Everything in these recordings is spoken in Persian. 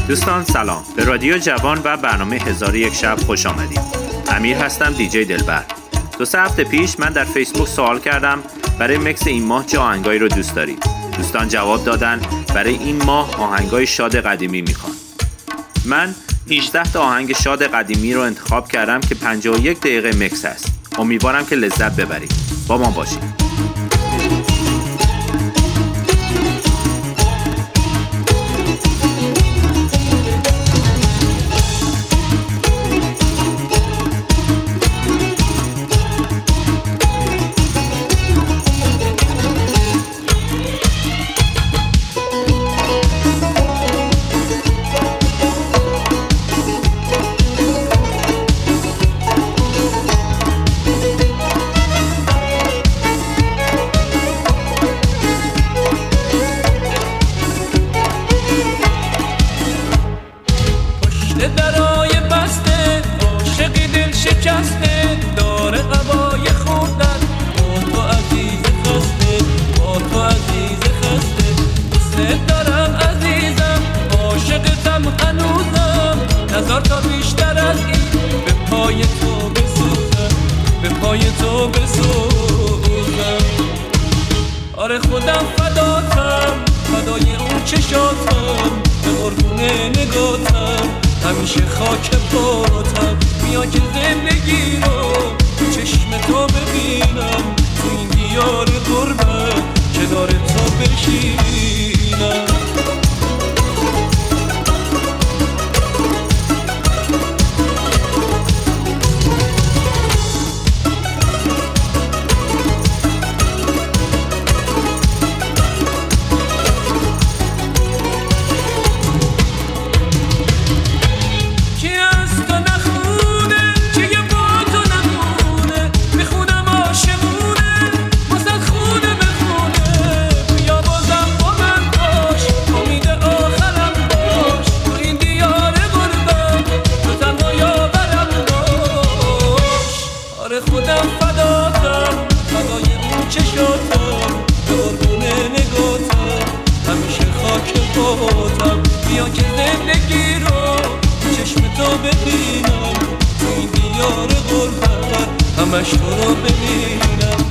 دوستان سلام، به رادیو جوان و برنامه 1001 شب خوش آمدید. امیر هستم، دیجی دلبر. 2-3 هفته پیش من در فیسبوک سوال کردم برای مکس این ماه چه آهنگایی رو دوست دارید. دوستان جواب دادن برای این ماه آهنگای شاد قدیمی میخوان. من 18 تا آهنگ شاد قدیمی رو انتخاب کردم که 51 دقیقه مکس است. امیدوارم که لذت ببرید. با ما باشید. آره خودم فداتم، فدای اون چشاتم، به قربونه نگاتم، همیشه خاک پاتم. بیا که زندگی رو تو چشم تو ببینم، تو این دیار غربت کنار تو بشینم. بیا که زندگی رو چشم تو ببینم، تو این دیار غربت همش تو رو ببینم.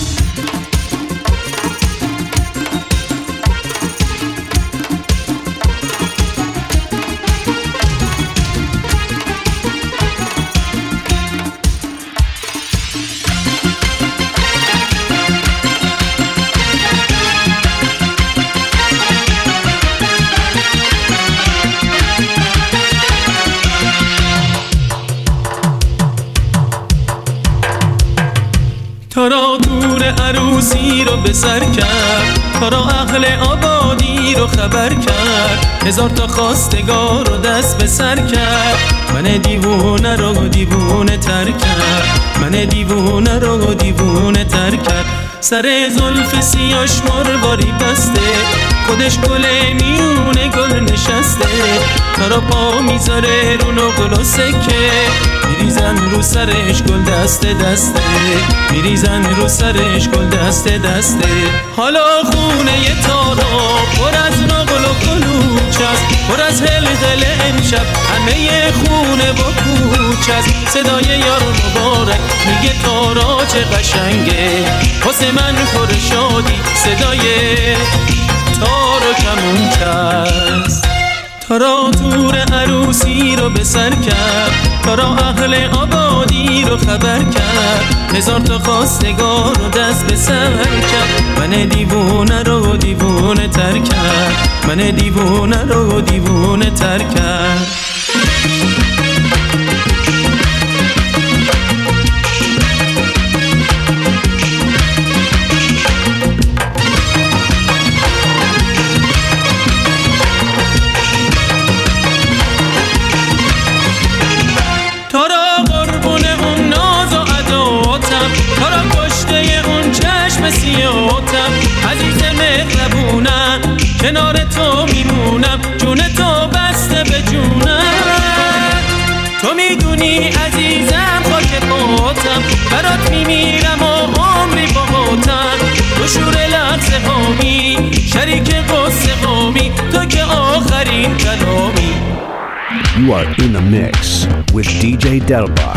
تا را دور عروسی رو به سر کرد، تا را اهل آبادی رو خبر کرد، 1000 تا خواستگار رو دست به سر کرد. من دیوونه رو دیوونه تر کرد، من دیوونه رو دیوونه تر کرد. سر زلف سیاش مرواری بسته، خودش گل میونه گل نشسته. تا را پا میذاره رو نقل و سکه، میریزن رو سرش گل دسته دسته، میریزن رو سرش گل دسته دسته. حالا خونه تارا پر از نقل و کلوچ است، پر از هلهله امشب همه خونه و کوچ است. صدای یار مبارک میگه تارا چه قشنگه، واسه من پر شادی صدای تارا کمونچ است. تارا تور عروسی رو به سر کرد، تارا اهل آبادی رو خبر کرد، 1000 تا خواستگار رو دست به سر کرد. من دیوونه رو دیوونه تر کرد، من دیوونه رو دیوونه تر کرد. سیاتم عزیز مهربونم، کنار تو میمونم، جون تو بسته به جونم. تو میدونی عزیزم خاک پاتم، برات میمیرم و عمری باهاتم. تو شور لحظه هامی، شریک قصه هامی، تو که آخرین کلامی. You are in the mix with DJ Delbar.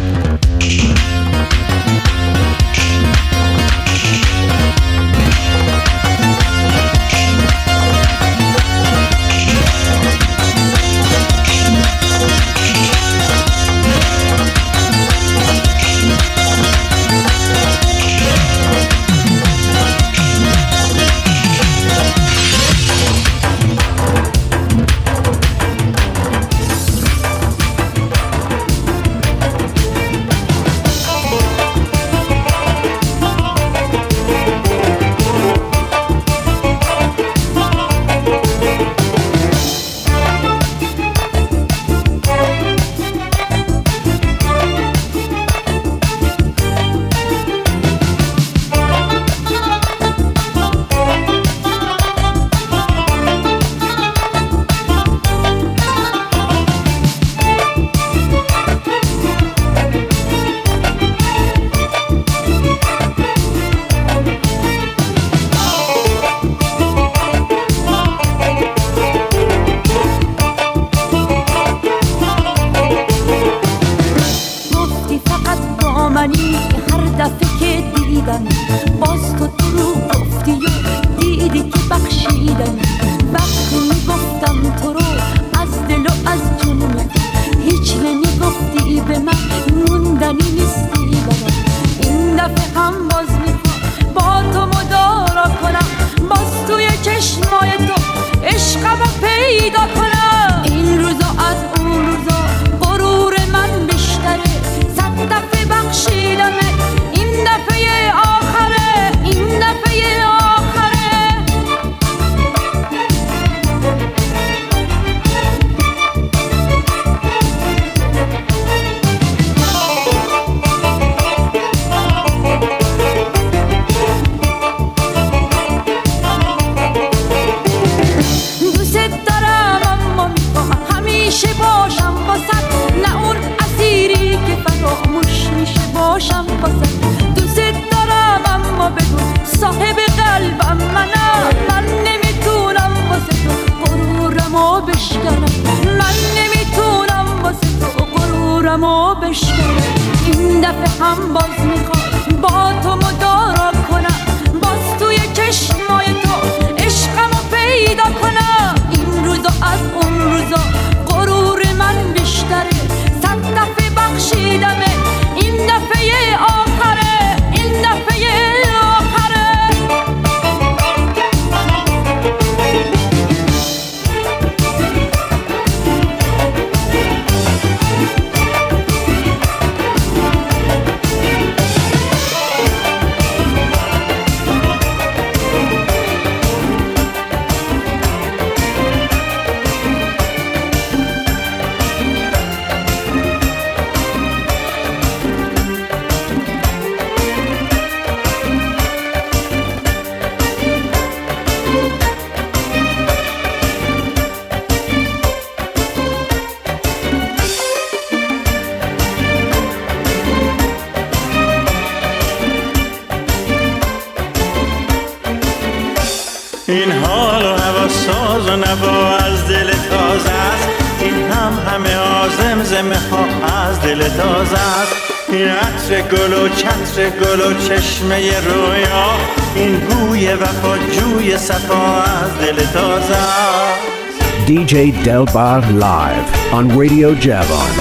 این حال و هوا ساز و نوا از دل تازه است، این همه ها زمزمه ها از دل تازه است، این عطر گل و چتر گل و چشمه رویا، این بوی وفا جوی صفا از دل تازه است. DJ Delbar live on Radio Javon.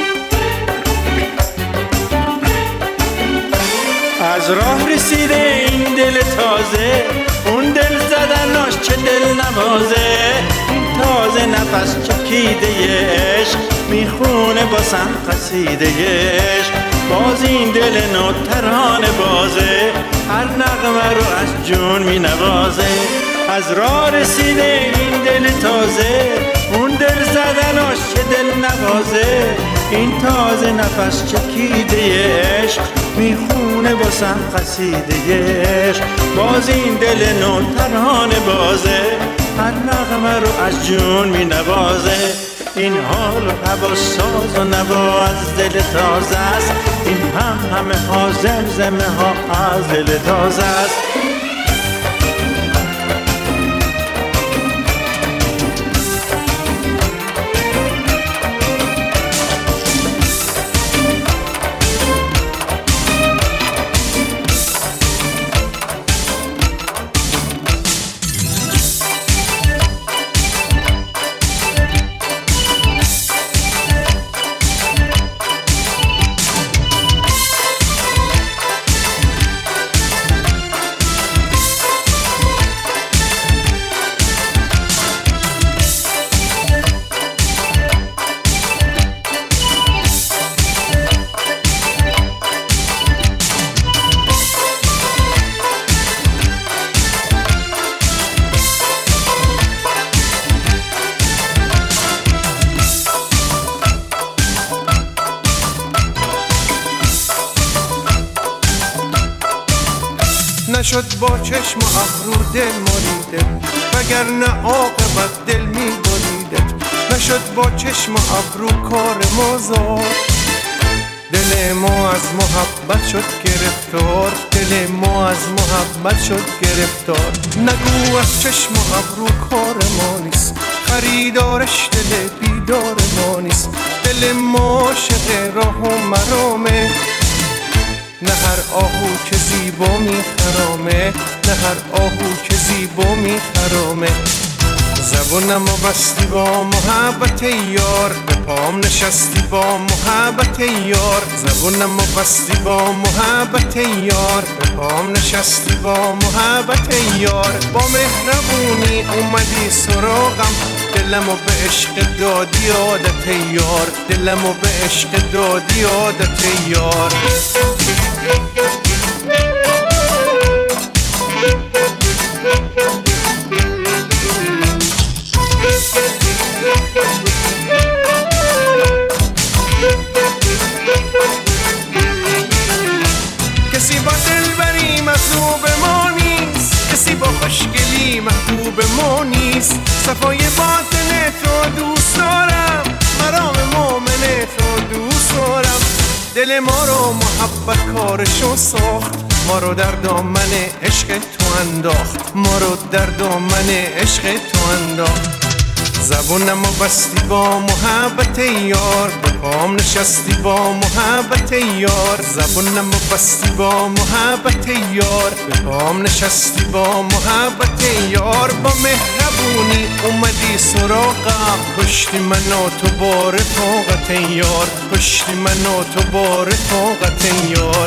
از راه رسیده این دل تازه، اون دل زدناش چه دل نوازه، این تازه نفس چکیده عشق میخونه باسم قصیده عشق، باز این دل نو ترانه بازه، هر نغمه رو از جون مینوازه. از راه رسیده این دل تازه، اون دل زدناش چه دل نوازه، این تازه نفس چکیده عشق میخونه باسم قصیده عشق، باز این دل نو ترانه بازه، هر نغمه رو از جون مینوازه. این حال و هوا ساز و نوا از دل تازه است، این همه ها زمزمه ها از دل تازه است. نشد با چشم و ابرو دل مالیده، وگرنه عاقبت دل می‌بریده. نشد با چشم و ابرو کار ما زاد، دل ما از محبت شد گرفتار، دل ما از محبت شد گرفتار. نگو از چشم و ابرو کار ما نیست، خریدارش دل بیدار ما نیست. دل ما عاشق راه و مرامه، نه هر آهو که زیبا میخرامه، نه هر آهو که زیبا میخرامه. زبونم و بستی با محبت یار، به پام نشستی با محبت یار. زبونم و بستی با محبت یار، به پام نشستی با محبت یار. با مهربونی اومدی سراغم، دلمو به عشق دادی عادت یار، دلمو به عشق دادی عادت یار. کسی با دلبری محبوب ما نیست، کسی با خوشگلی محبوب ما نیست. صفای باطن تو دوست دارم، مرام مومن تو دوست دارم. دل ما رو محبت کارشو ساخت، ما رو در دامن عشق تو انداخت، ما رو در دامن عشق تو انداخت. زبونم و بستی با محبت یار، به پام نشستی با محبت یار. زبونم و بستی با محبت یار، به پام نشستی با محبت یار. با مهربونی اومدی سراغم، کشتی منو تو بار طاقت یار، کشتی منو تو بار طاقت یار.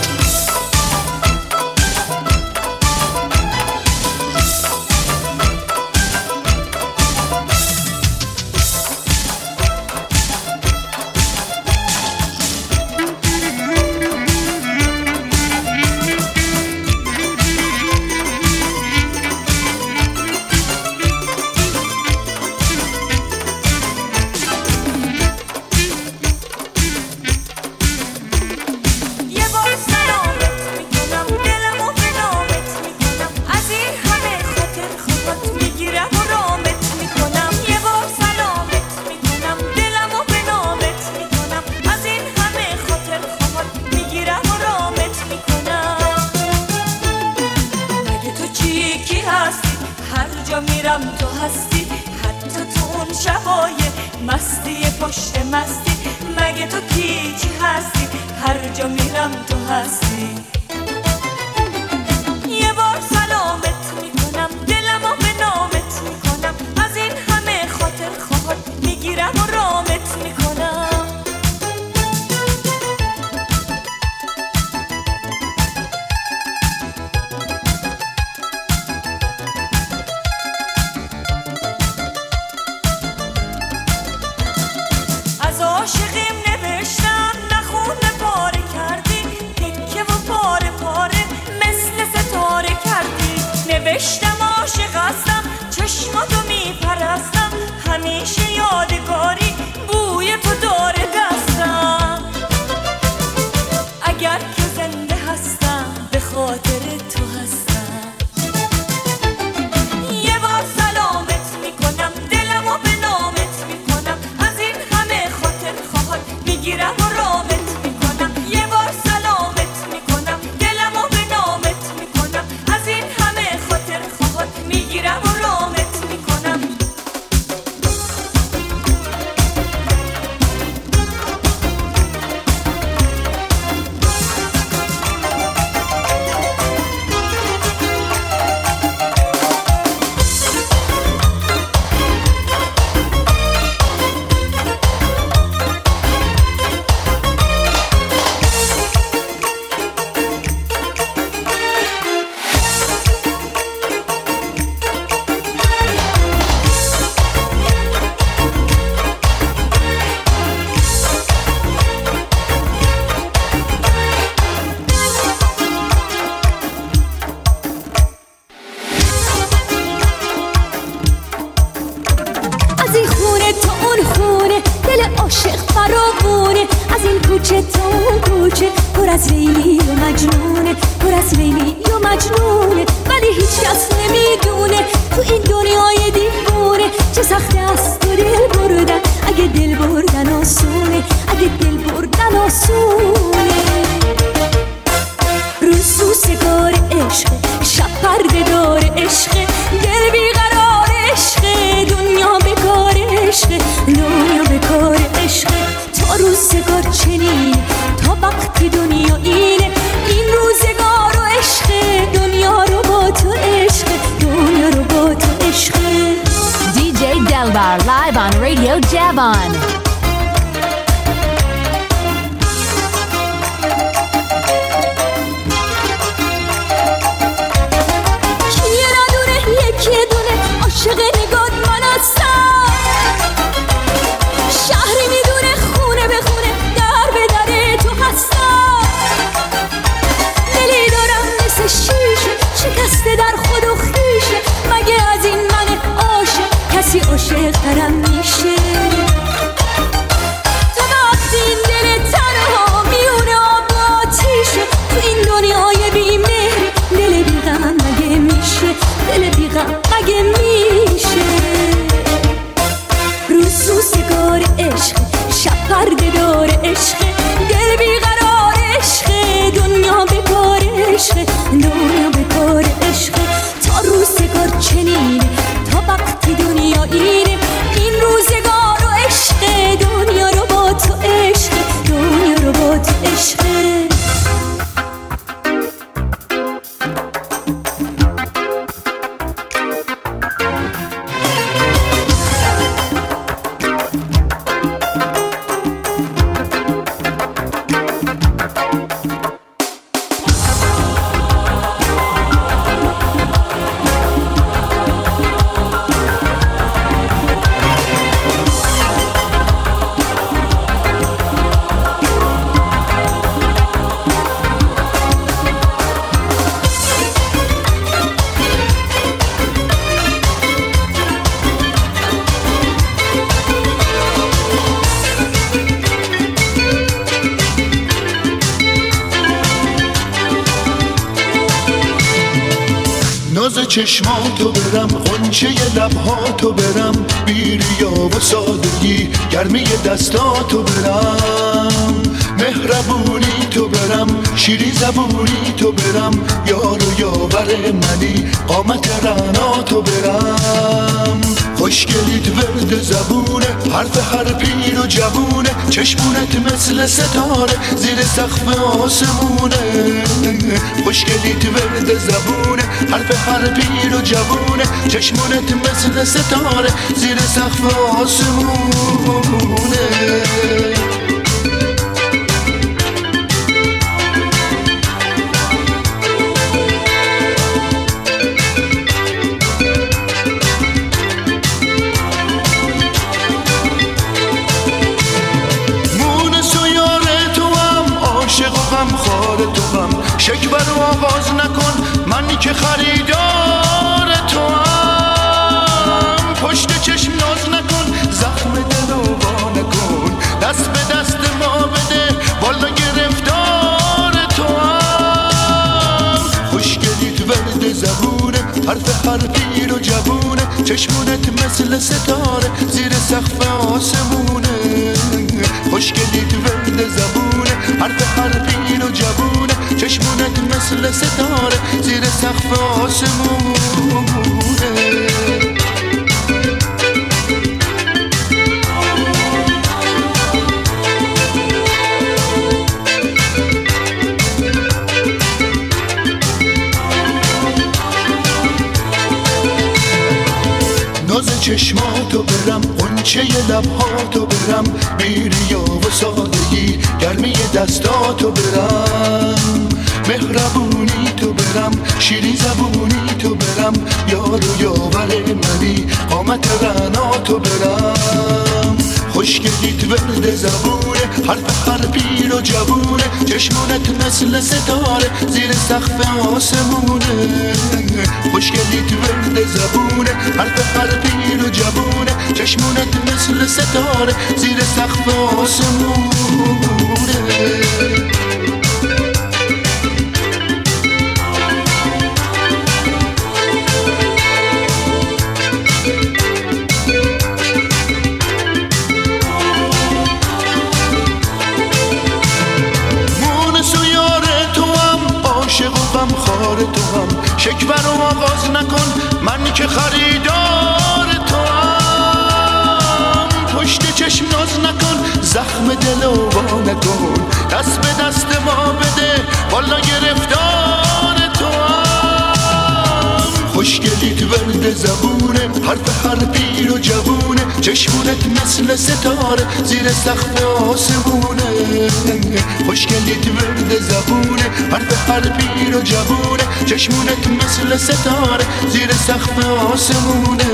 عاشقیم نوشتم نخونه پاره کردی، تکه و پاره عاشق فراوونه، از این کوچه تا اون کوچه، پر از لیلی و مجنونه، پر از لیلی و مجنونه. ولی هیچ کس نمیدونه تو این دنیای دیوونه چه سخته است تو دل بردن. اگه دل بردن آسونه، اگه دل بردن آسونه. روز روزگار عشق، شب پرده دار عشق، دل بیقرار عشق، دنیا بکار عشق، دنیا بکار عشق. تا روزگار چنین، تا وقتی دنیا اینه، این روزگار و عشق، دنیا رو با تو عشق، دنیا رو با تو عشق. DJ Delbar live on Radio Javon. عاشق نگات من هستم، شهری میدونه خونه به خونه، در به در تو هستم. دلی دارم مثل شیشه، شکسته در خود و خیشه. مگه از این من عاشق کسی عاشق ترم میشه؟ تا وقتی این دل تنها میونه آب و آتیشه، تو این دنیای بی‌مهر دل بی‌غم مگه میشه؟ دل بی‌غم مگه میشه؟ روز روزگار عشق، شب پرده دار عشق، دل بیقرار عشق، دنیا بکار عشق، دنیا بکار عشق. تا روزگار چنینه، تا وقتی دنیا اینه، این روزگار و عشق، دنیا رو با تو عشق، دنیا رو با تو عشق. چشماتو برم، غنچه لبهاتو برم، بیریا و سادگی گرمی دستاتو برم، مهربونی تو برم، شیری زبونی تو برم، یار و یاور منی، قامت رعناتو برم. خوشگلیت ورد زبونه، حرف هر پیر و جوونه، چشمونت مثل ستاره زیر سقف آسمونه. خوشگلیت ورد زبونه، حرف هر پیر و جوونه، چشمونت مثل ستاره زیر سقف آسمونه. شکبر رو آواز نکن، منی که خریدار تو هم. پشت چشم ناز نکن، زخم دل رو وا نکن، دست به دست ما بده، والا گرفتار تو هم. خوشگلیت ورد زبونه، حرف هر پیر و جوونه، چشمونت مثل ستاره زیر سقف آسمونه. خوشگلیت ورد زبونه، حرف هر پیر و جوونه، چشمونت مثل ستاره زیر سقف آسمونه. ناز چشماتو برم، غنچه لبهاتو برم، بیریا و سادگی گرمی دستاتو برم، مهربونی تو برم، شیری زبونی تو برم، یار و یاور منی، قامت رعناتو برم. خوشگلیت ورد زبونه، حرف هر پیر و جوونه، چشمونت مثل ستاره زیر سقف آسمونه. خوشگلیت ورد زبونه، حرف هر پیر و جوونه، چشمونت مثل مثل ستاره زیر سقف آسمونه. خار تو هم شکوه رو آغاز نکن، من که خریدار تو هم. پشت چشم ناز نکن، زخم دل رو وا نکن، دست به دست ما بده والا گرفتار تو هم. خوشگلیت ورد زبونه، حرف هر پیر و جوونه، چشمونت مثل ستاره زیر سقف آسمونه. خوشگلیت ورد زبونه، حرف هر پیر و جوونه، چشمونت مثل ستاره زیر سقف آسمونه.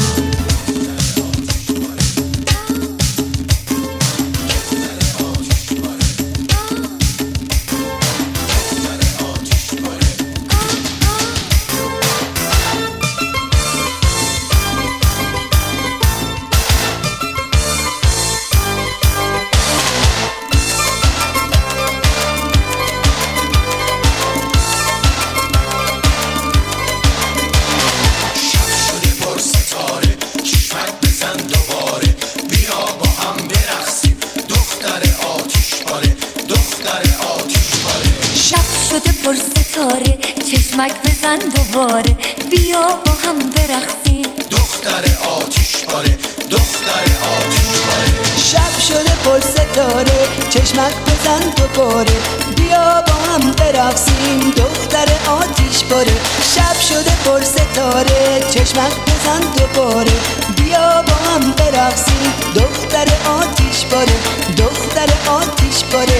چشمک بزن دوباره، بیا با هم برقصیم. دختر آتیش باره، دختر آتیش باره. شب شده پر ستاره، چشمک بزن دوباره، بیا با هم برقصیم. دختر آتیش باره. شب شده پر ستاره، چشمک بزن دوباره، بیا با هم برقصیم. دختر آتیش باره، دختر آتیش باره.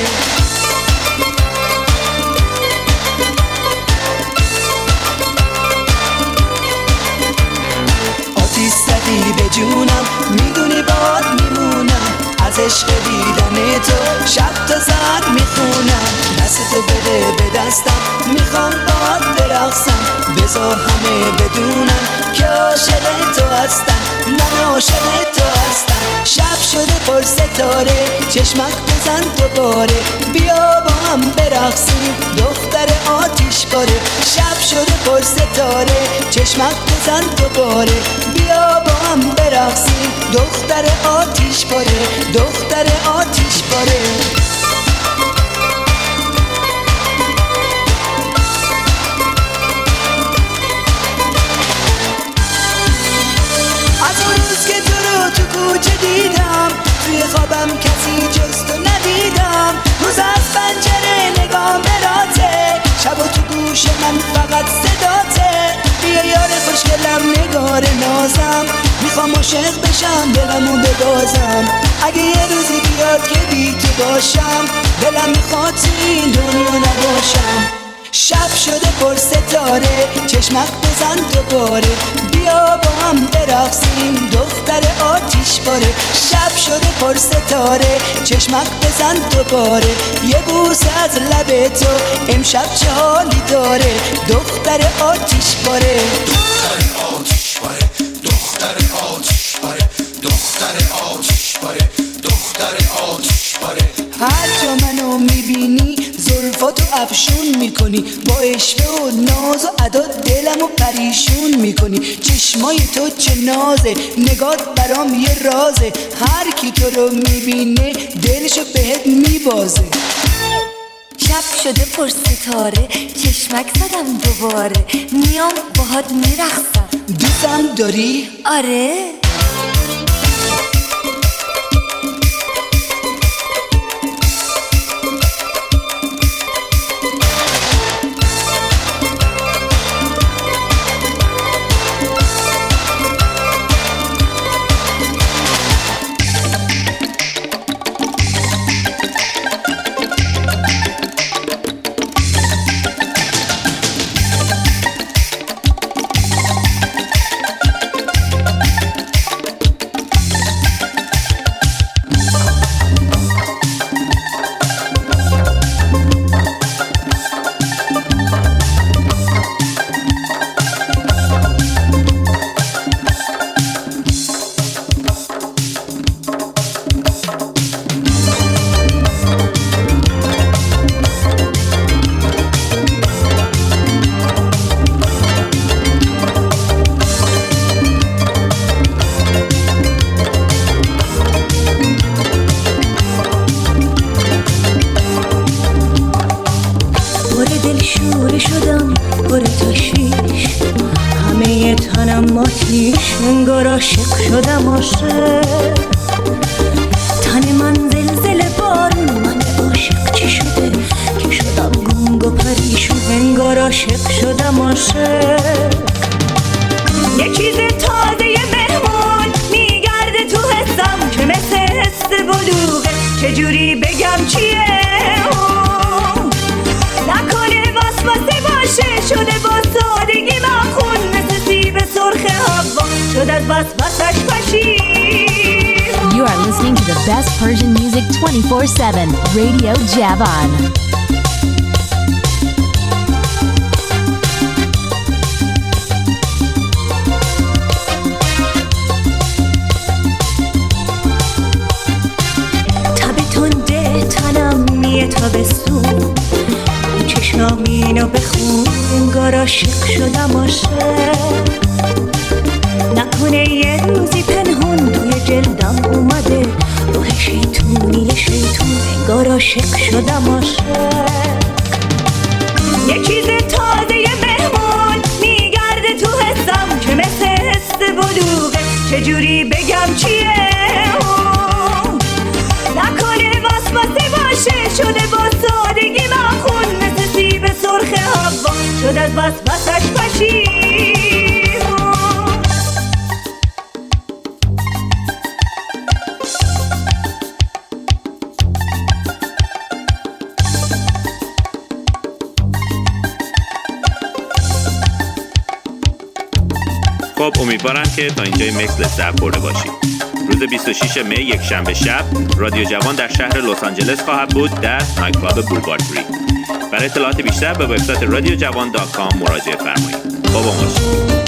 زدی به جونم، میدونی باد میمونم، از عشق دیدن تو شب تا سر میخونم. دستتو بده به دستم، میخوام باد برقصم، بذار همه بدونم که عاشق تو هستم، من عاشق تو هستم. شب شده پر ستاره، چشمک بزن دوباره، بیا با هم برقصیم. دختر آتیش باره. شب شده پر ستاره، چشمک بزن دوباره، بیا با هم برقصیم. دختر آتیش باره، دختر آتیش باره. از اون روز که تو رو تو کوچه دیدم، توی خوابم کسی جز تو ندیدم. روز از پنجره نگام براته، شب و تو گوش من فقط صداته. بیا یار خوشگلم نگار نازم، میخوام عاشق بشم دلمو ببازم. اگه یه روزی بیاد که بی تو باشم، دلم میخواد تو این دنیا نباشم. شب شده پر ستاره، چشمک بزن دوباره، بیا با هم برقصیم. دختر آتیش باره. شب شده پر ستاره، چشمک بزن دوباره، یه بوسه از لب تو امشب چه حالی داره. دختر آتیش باره، دختر آتیش باره، دختر آتیش باره، دختر آتیش باره، دختر آتیش باره. هر جا منو میبینی زلفاتو افشون میکنی، با عشق و ناز و ادا دلمو پریشون میکنی. چشمای تو چه نازه، نگات برام یه رازه، هر کی تو رو میبینه دلشو بهت میبازه. شب شده پر ستاره، چشمک زدم دوباره، میام باهات میرقصم. دوستم داری؟ آره. انگار عاشق شدم عاشق تن من زلزله بارون من عاشق چی شده که شدم گنگ و پریشون انگار عاشق شدم عاشق یه چیز تازه مهمون میگرده تو حسم که مثل حس بلوغه چجوری بگم چیه نکنه واسواسه باشه شده با سادگی مخون مثل سیب سرخ هوا شد از وسوسش پشیم. You are listening to the best Persian music 24/7 Radio Javan. تابستون چشمامینو بخون انگار عاشق شدم عاشق نکنه یه روزی پنهون توی جلدم اومده روح شیطونی شیطون انگار عاشق شدم عاشق یه چیز تازه مهمون میگرده تو حسم که مثل حس بلوغه چجوری بگم چیه نکنه واسواسه باشه شده با سادگی مخون مثل سیب سرخ هوا شد از وسوسش پشیم. خب امیدوارم که تا اینجای مکس لذت برده باشید. روز 26 می یک شنبه شب رادیو جوان در شهر لس آنجلس خواهد بود در نایت کلاب بولوارد 3. برای اطلاعات بیشتر به وبسایت radiojavan.com مراجعه فرمایید. با باشید.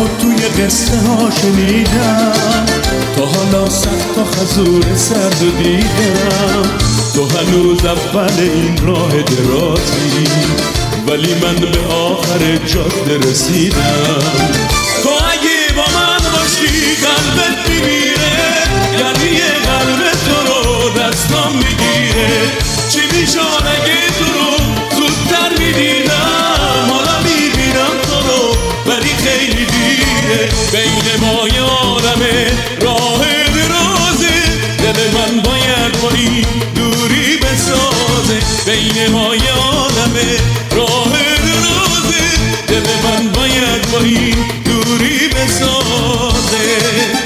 توی قصه ها شنیدم، تا حالا صد تا خزور سرد و دیدم. تو هنوز اول این راه درازی، ولی من به آخر جاده رسیدم. تو اگه با من باشی قلبت میمیره، یعنی قلب تو رو دستم میگیره. چی میشان اگه تو رو زودتر میدیدم؟ حالا میبینم تو رو ولی خیلی دیره. بین ما یه عالمه راه درازه، دل من باید با این دوری بسازه. بین ما یه عالمه راه درازه، دل من باید با این دوری بسازه.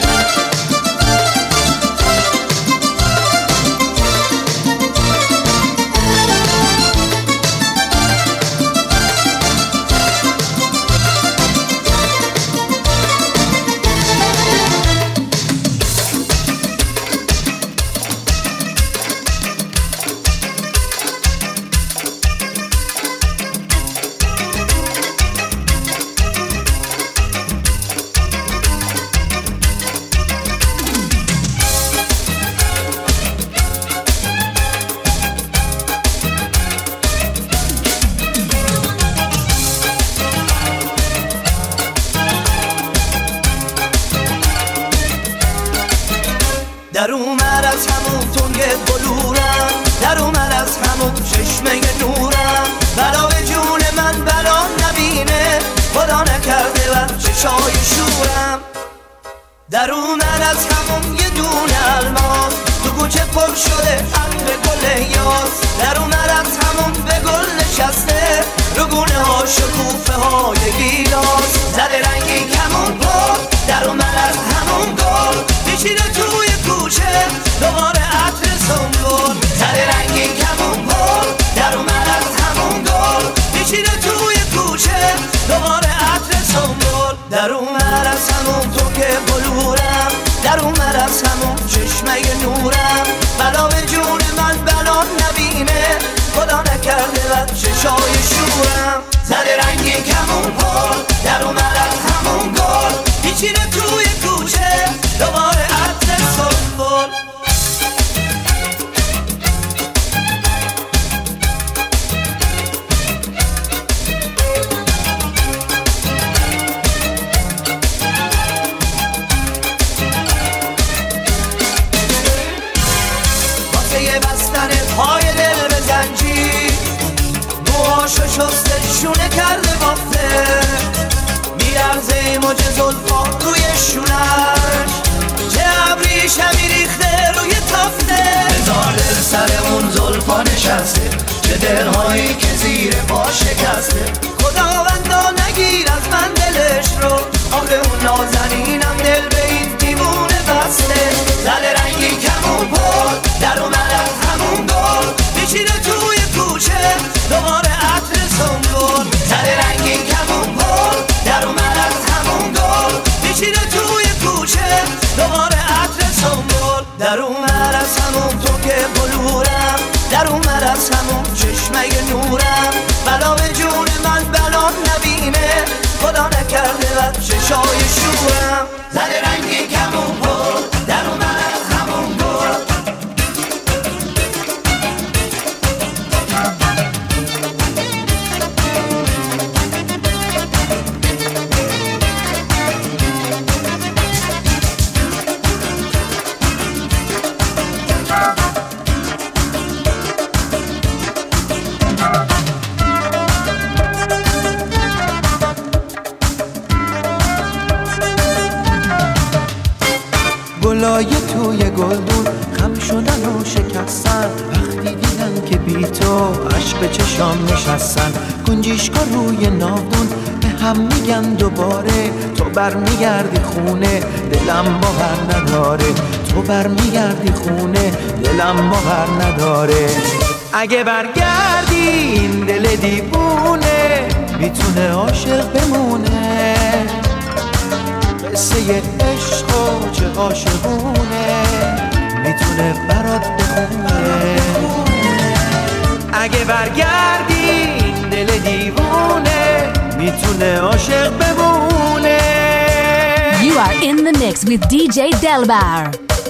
در اومد از همون تنگ بلورم، در اومد از همون چشمه نورم. بلا به جون من بلا نبینه، خدا نکرده بر چشای شورم. در اومد از همون یه دونه الماس، تو کوچه پر شده عطر گل یاس. در اومد از همون به گل نشسته، رو گونه ها شکوفه های گیلاس. زده رنگی کمون پر، در اومد از همون گل، میشینه توی کوچه دوباره عطر سنبول. زده رنگی کمون پر، در اومد از همون گل، میشینه توی کوچه دوباره عطر سنبول. در اومد از همون تو که بلورم، در اومد از همون چشمه نورم. بلا به جون من بلا نبینه، خدا نکرده بر چشای شورم. زده رنگی کمون پر، در اومد از همون گل، میچینه توی کوچه دوباره عطر سنبول. پای دل به زنجیر، موهاشو شسته شونه کرده بافته. میرزه موج زلفا روی شونش، چه ابریشمی ریخته روی تافته. هزار دل سر اون زلفا نشسته، چه دلهایی که زیر پا شکسته. خداوندا نگیر از من دلش رو، آخه اون نازنینم دل به این دیوونه بسته. زده رنگی کمون پر، در اومد از همون گل، میشینه توی کوچه دوباره عطر سنبول. زده رنگی کمون پر، در اومد از همون گل، میشینه توی کوچه دوباره عطر سنبول. در اومد از همون تو که بلورم، در اومد از همون چشمه نورم. بلا به جون من بلا نبینه، خدا نکرده بر چشای شورم. زده رنگی کمون پر، در اومد از همون گل. گلای توی گلدون خم شدن و شکستن، وقتی دیدن که بی تو عشق به چشام نشستن. گنجیشکا روی ناودون به هم میگن دوباره، تو برمیگردی خونه دلم باور نداره. تو برمیگردی خونه دلم باور نداره. اگه برگردی این دل دیوونه، میتونه عاشق بمونه. قصه عشق و چه عاشقونه، میتونه برات بخونه. اگه برگردی این دل دیوونه، میتونه عاشق بمونه. are in the mix with DJ Delbar.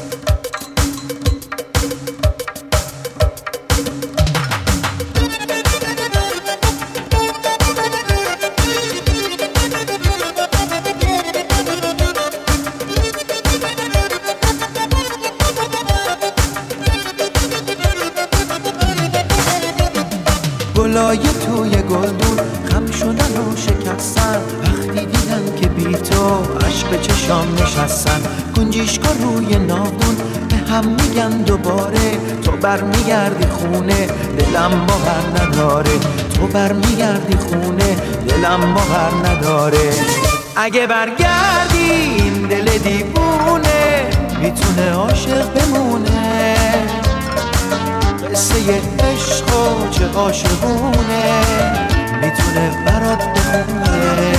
گلای توی گلدون خم شدن و شکستن، وقتی دیدن که بی تو عشق چشام نشستن. گنجیشکا روی ناودون به هم میگن دوباره، تو برمیگردی خونه دلم باور نداره، تو برمیگردی خونه دلم باور نداره. اگه برگردی این دل دیوونه میتونه عاشق بمونه، قصه عشق و چه عاشقونه میتونه برات بخونه.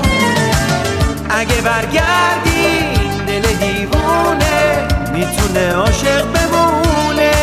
اگه برگردی دل دیوونه میتونه عاشق بمونه.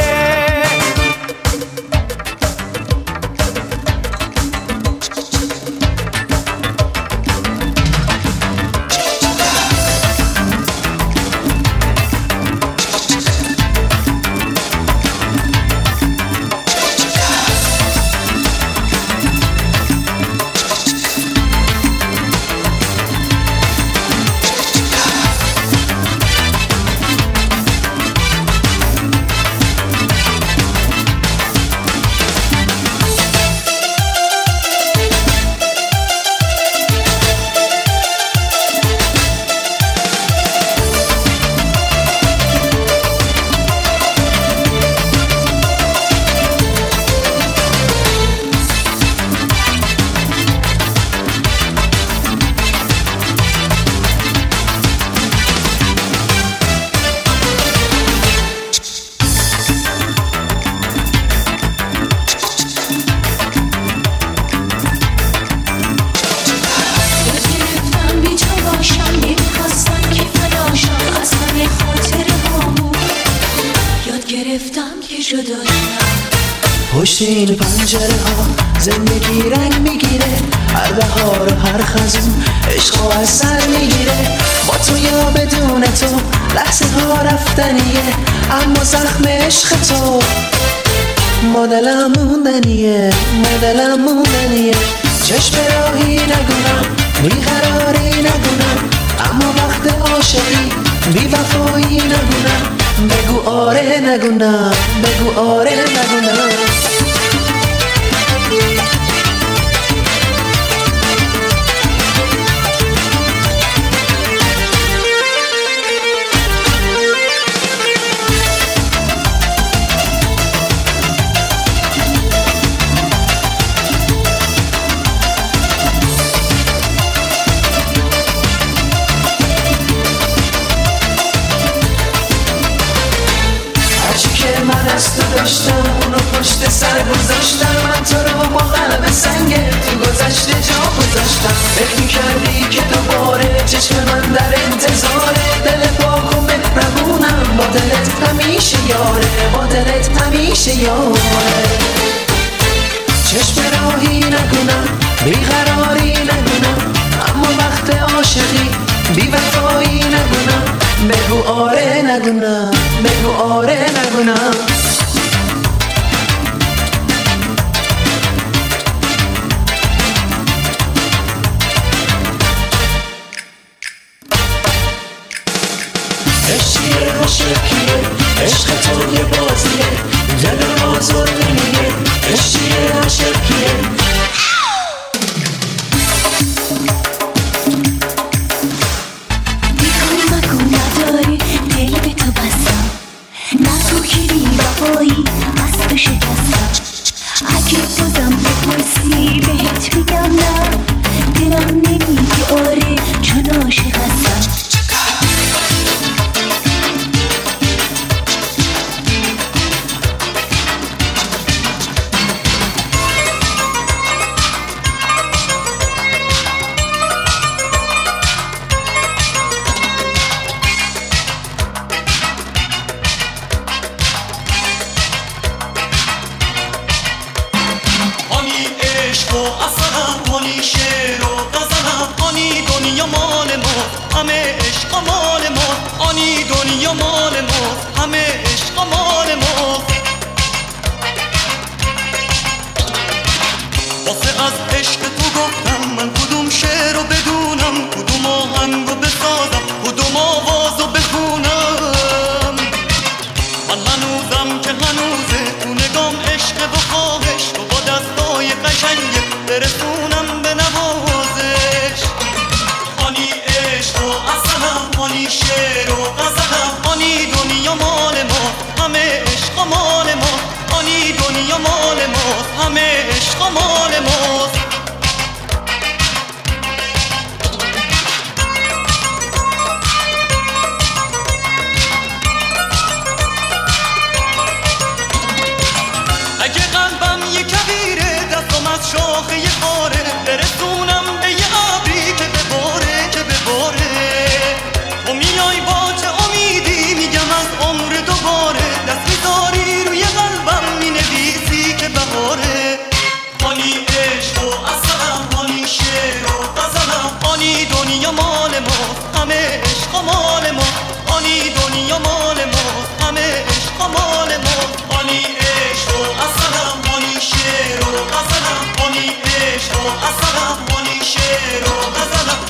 پشت این پنجره ها زندگی رنگ میگیره، هر بهار و هر خزون عشق از سر میگیره. با تو یا بدون تو لحظه ها رفتنیه، اما زخم عشق تو ما دلم موندنیه، ما دلم موندنیه. چشم راهی نگونم، بیقراری نگونم، اما وقت عاشقی بی وفایی نگونم. بگو آره نگونم، بگو آره نگونم. داشتم اونو پشت سر گذاشتم، من تو رو با قلب سنگ تو گذشته جا گذاشتم. فکر می‌کردی که دوباره چشم من در انتظاره، دل پاک و مهربونم با دلت همیشه یاره، با دلت همیشه یاره. چشم راهی نگونم، بیقراری نگونم، اما وقت عاشقی بی وفایی نگونم. بگو آره نگونم، بگو آره نگونم. عشقیه عشق تو یه بازیه، دل آزار نمیگه. عشقیه عشقیه بیکاری مکن نداری دل به تو بستم، نه تو که بی وفایی از تو شکستم. اگه بازم بپرسی بهت میگم نه، دلم نمیگه آره چون عاشق هستم. همه عشق مال ما، آنی دنیا مال ما، همه عشق مال ما. واسه از عشق تو گفتم من کدوم شعر رو بدونم، کدوم آهنگ رو بسازم، کدوم آواز رو بخونم. من هنوزم که هنوزه تو نگام عشق و خواهش، تو با دستای قشنگه برسونم به نوازش. آنی عشق و اصلم، آنی شعر و غزلم، آنی دنیا مال ما، همه عشق مال ما، آنی دنیا مال ما، همه عشق مال ما. اگه قلبم یه کبیره دستم از شاخه یه خاره، برسونم به یه ابری که بباره که بباره. و میای با چه امیدی میگم از عمر دوباره، دست میذاری روی قلبم مینویسی که بهاره. آنی عشق و اصلم، آنی شعر و غزلم، آنی دنیا مال ما، همه عشق مال ما، آنی دنیا مال ما، همه عشق مال ما. آنی عشق و اصلم، آنی شعر و غزلم، آنی عشق و اصلم، آنی شعر و غزلم.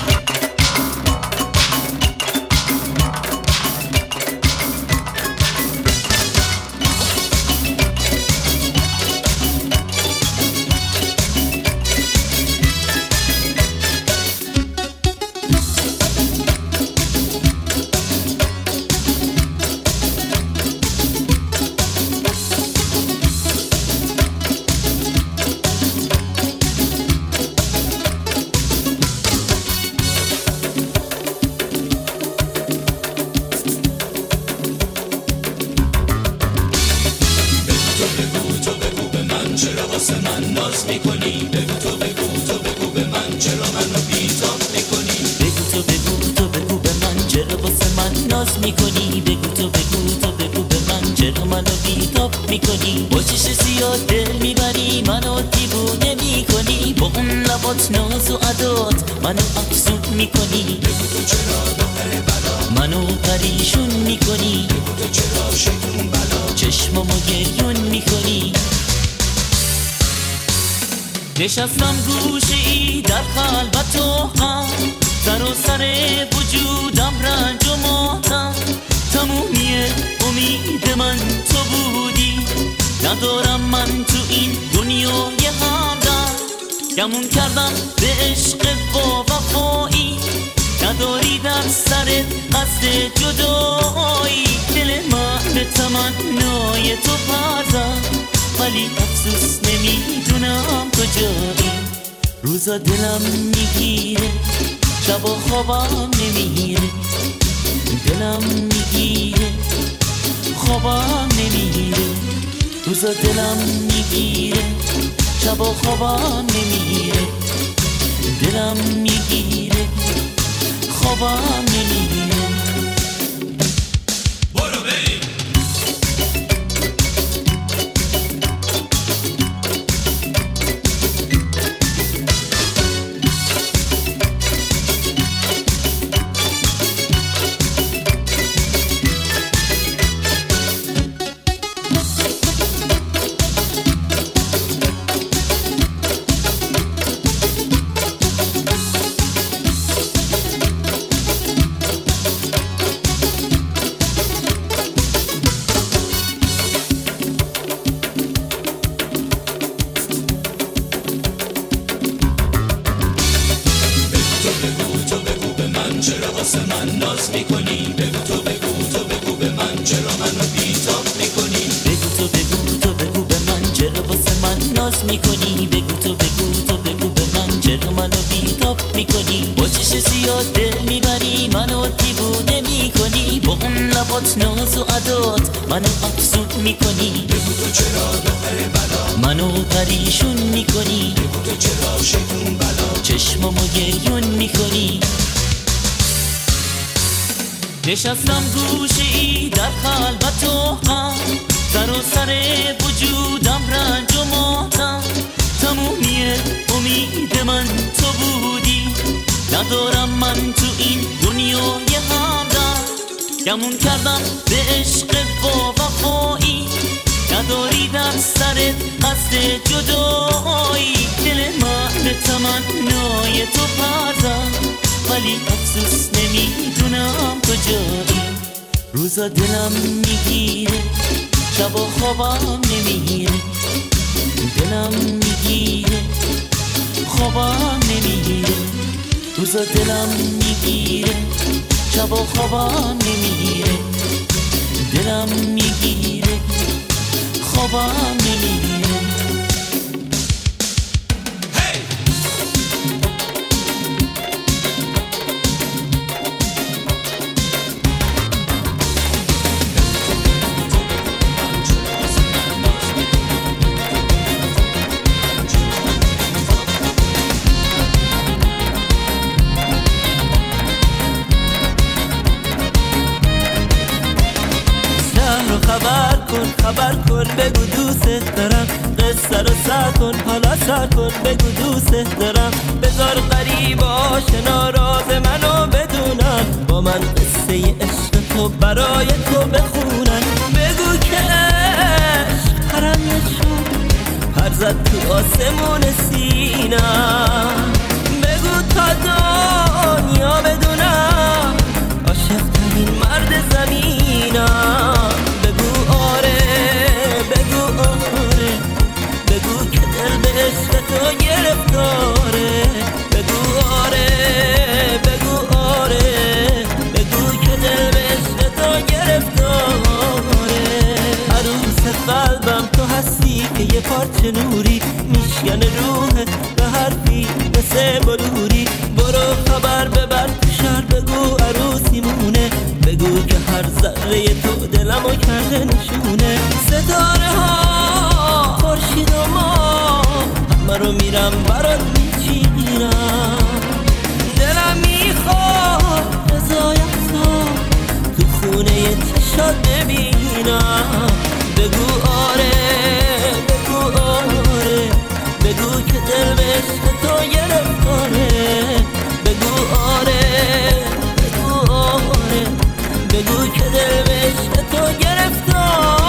نشستم گوشه ای در خلوت و هم، سر و سر وجودم رنج و ماتم. تمومی امید من تو بودی، ندارم من تو این دنیای همدم. گمون کردم به عشق با وفایی، نداری در سرت قصد جدایی. دل من به تمنای تو پردم، ولی افسوس نمیدونم کجایی. روزا دلم میگیره، شبا خوابم نمیره، دلم میگیره، خوابم نمیره. روزا دلم میگیره، شبا خوابم نمیره، دلم میگیره، خوابم نمیره. برو بریم. نشستم گوشه ای در خلوت و هم، سر و سر وجودم رنج و ماتم. تمومی امید من تو بودی، ندارم من تو این دنیا گمون کردم به عشق با وفایی نداری در سرت قصد جدایی دل من به تمنای تو پردم ولی افسوس نمیدونم کجایی روزا دلم میگیره شبا خوابم نمیره دلم میگیره خوابم نمیره روزا دلم میگیره شبا خوابم نمیره دلم میگیره خوابم نمیره خبر کن بگو دوست دارم قصه رو سر کن حالا سر کن بگو دوست دارم بذار غریب آشنا راز منو بدونن با من قصه عشق تو برای تو بخونن بگو که عشق پرنده شد پر زد تو آسمون سینم بگو تا دنیا بدونم عاشق ترین مرد زمینم بگو آره بگو آره بگو که دل به عشق تو گرفتاره بگو آره بگو آره بگو که دل به عشق تو گرفتاره عروس قلبم تو هستی که یه پارچه نوری میشکنه روحت به حرفی مثل بلوری برو خبر ببر تو شهر بگو عروسی مونه بگو که هر ذره تو دلمو کرده نشونه ستاره ها خورشید و ما همه رو میرم برات میچینم دلم میخواد رضایت تو خونه چشات ببینم بگو آره بگو آره بگو که دل به عشق تو گرفتاره بگو آره بگو آره بگو که دل به عشق تو گرفتاره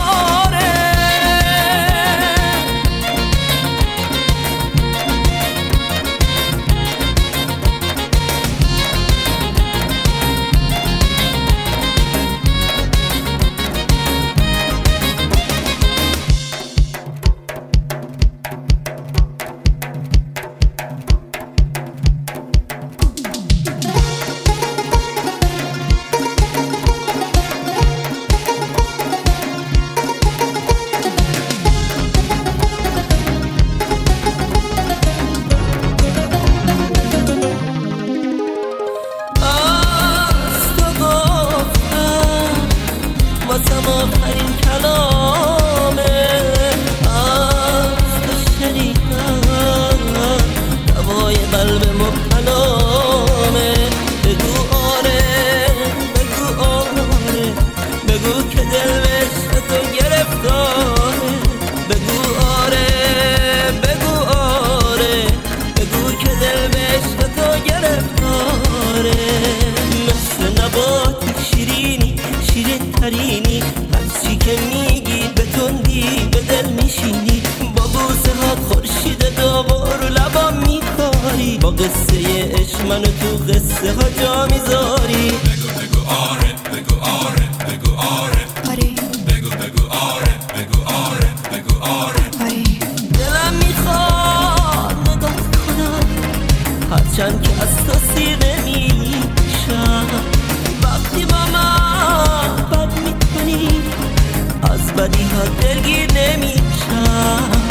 با قصه عشق منو تو قصه ها جا میذاری بگو آره بگو آره بگو آره بگو آره بگو آره بگو آره دلم میخواد نگاه کنم هرچند که از تو سیر نمیشم وقتی با من بد میکنی از بدی ها دلگیر نمیشم